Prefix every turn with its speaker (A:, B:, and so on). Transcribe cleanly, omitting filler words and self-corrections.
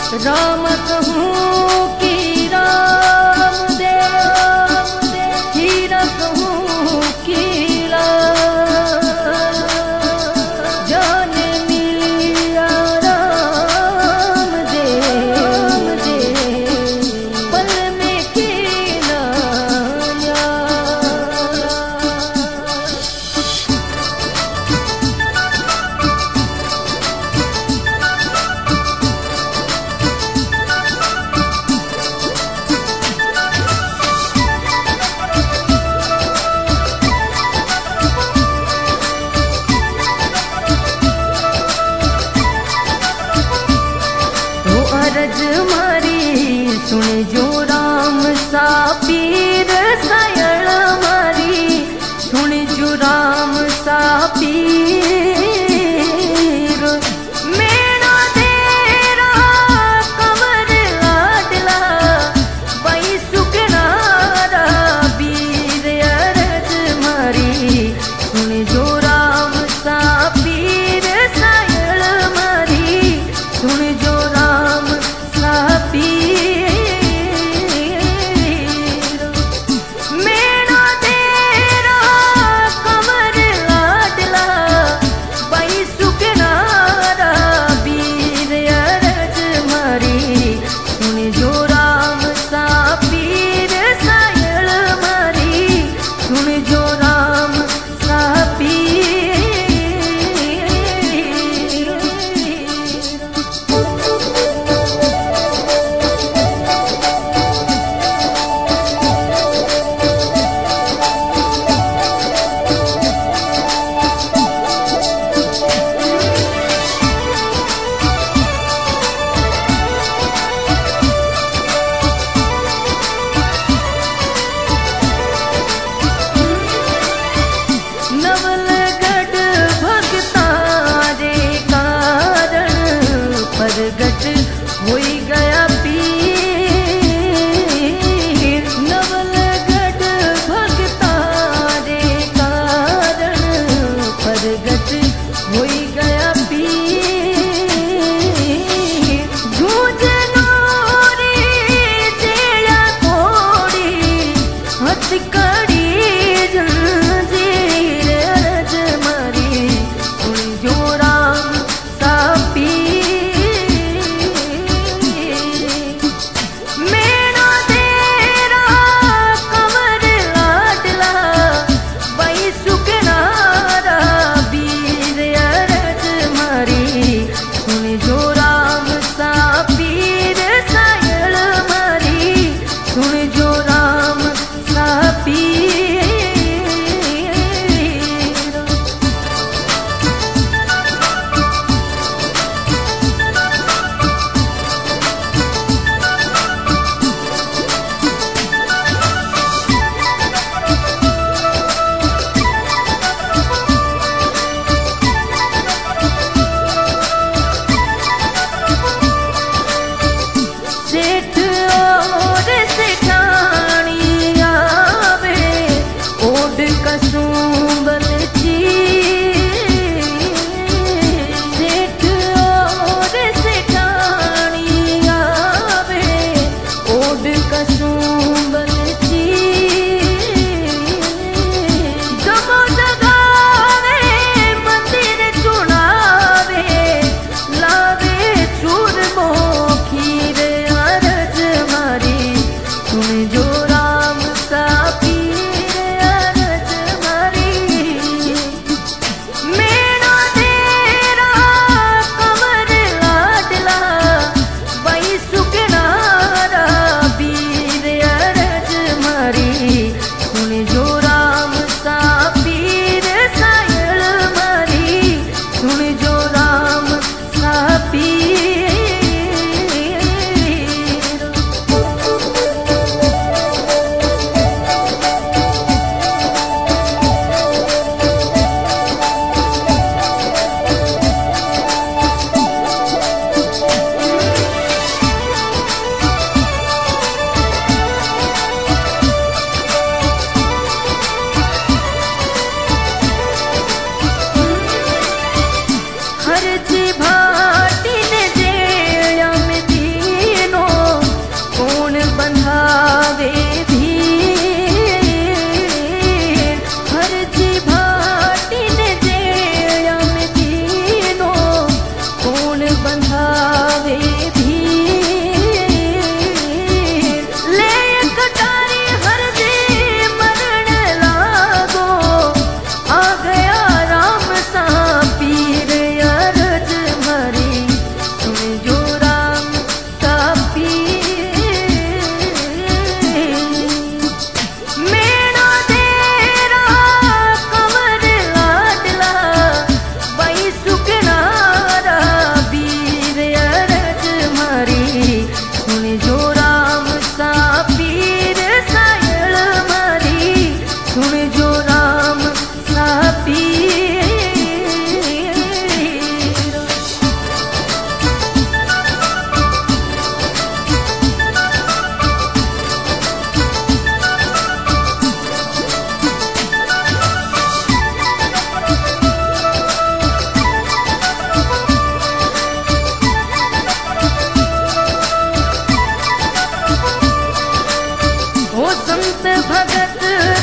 A: राम कहूँ कि राम दे, हीरा कहूँ कि जान मिलिया राम दे, पल में खिला अरज मारी सुन जो राम सा पीर सायण मारी सुन जो राम सा पीर मेरा तेरा कमर लाडला बई सुखनारा बीर अरज मारी सुन जो राम सा पीर सायण मारी सुन जो राम मेरा तेरा कमर लाडला बई सुखनारा बीर अरज मारी सुन जो राम सा पीर सायण मारी सुन जो राम सा पीर प्रगट होई गया पीर नवलगढ़ भगता रे कारण प्रगट होई गया पीर जूझनो रे जेड़ा कोड़ी हथकड़ी जंजीर अरज मारी सुन जो राम सा भगत